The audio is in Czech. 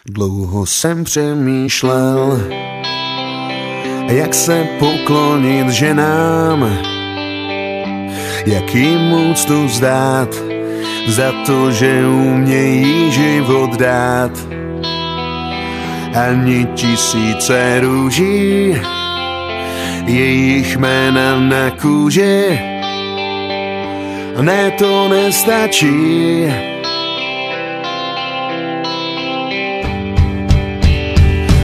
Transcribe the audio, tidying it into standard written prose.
Dlouho jsem přemýšlel, jak se poklonit ženám, jak jim úctu vzdát za to, že umějí život dát. Ani tisíce růží, jejich jména na kůži, ne, to nestačí.